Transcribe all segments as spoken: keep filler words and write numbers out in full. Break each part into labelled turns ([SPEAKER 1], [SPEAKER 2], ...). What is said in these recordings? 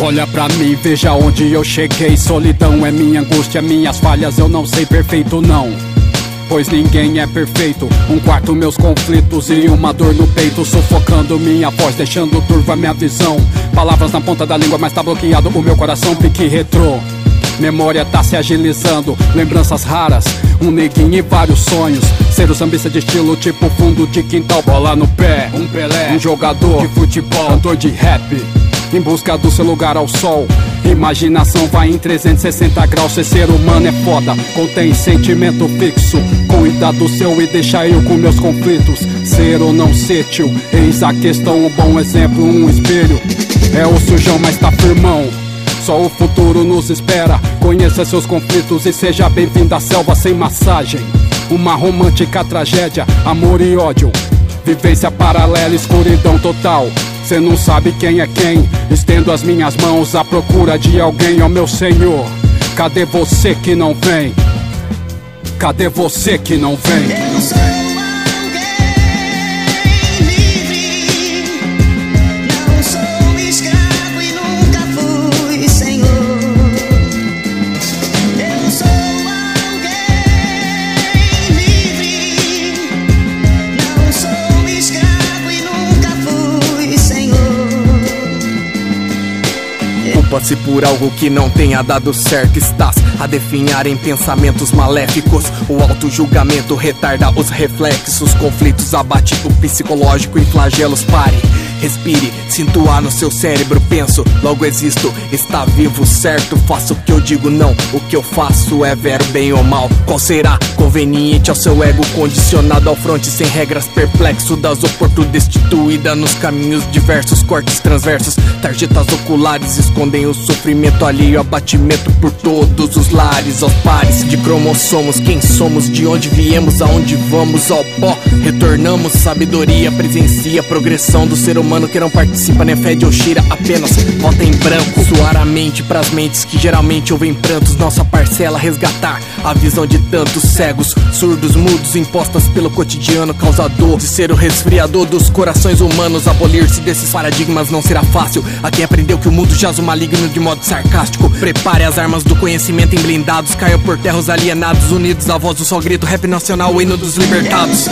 [SPEAKER 1] Olha pra mim, veja onde eu cheguei. Solidão é minha angústia, minhas falhas eu não sei perfeito não, pois ninguém é perfeito. Um quarto meus conflitos e uma dor no peito, sufocando minha voz, deixando turva minha visão. Palavras na ponta da língua, mas tá bloqueado o meu coração. Pique retrô, memória tá se agilizando, lembranças raras, um neguinho e vários sonhos. Ser o sambista de estilo tipo fundo de quintal. Bola no pé, um Pelé, um jogador de futebol, cantor de rap, em busca do seu lugar ao sol. Imaginação vai em trezentos e sessenta graus. Ser ser humano é foda, contém sentimento fixo. Cuida do seu e deixa eu com meus conflitos. Ser ou não ser, tio, eis a questão. Um bom exemplo, um espelho. É o sujão, mas tá firmão. Só o futuro nos espera. Conheça seus conflitos e seja bem-vindo à selva sem massagem. Uma romântica tragédia, amor e ódio, vivência paralela, escuridão total. Cê não sabe quem é quem. Estendo as minhas mãos à procura de alguém. Ó meu Senhor, cadê você que não vem? Cadê você que não vem?
[SPEAKER 2] Eu sou alguém livre, não sou escravo e nunca fui senhor. Eu sou alguém livre, não sou escravo e nunca fui senhor.
[SPEAKER 3] Culpa-se por algo que não tenha dado certo. Estás a definhar em pensamentos maléficos. O auto-julgamento retarda os reflexos. Conflitos abate o psicológico em flagelos. Pare, respire, sinto ar no seu cérebro. Penso, logo existo, está vivo, certo? Faço o que eu digo, não, o que eu faço é vero, bem ou mal. Qual será conveniente ao seu ego condicionado ao fronte sem regras, perplexo das oportunidades, destituída nos caminhos diversos, cortes transversos, tarjetas oculares escondem o sofrimento alheio, abatimento por todos os lares, aos pares de cromossomos, quem somos, de onde viemos, aonde vamos, ao pó retornamos, sabedoria presencia a progressão do ser humano que não participa nem fede ou cheira, apenas vota em branco. Suar a mente pras mentes que geralmente ouvem prantos, nossa parcela resgatar a visão de tantos cegos, surdos, mudos, impostas pelo cotidiano, causador de ser o resfriador dos corações humanos. Abolir-se desses paradigmas não será fácil a quem aprendeu que o mundo jaz o maligno de modo sarcástico. Prepare as armas do conhecimento em blindados, caiam por terra os alienados, unidos à voz do só grito, rap nacional, o hino dos libertados.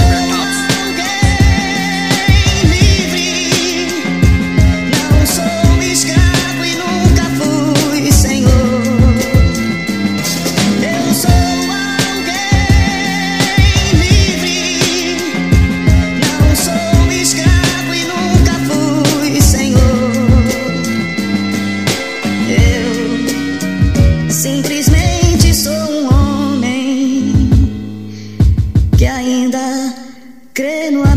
[SPEAKER 2] Simplesmente sou um homem que ainda crê no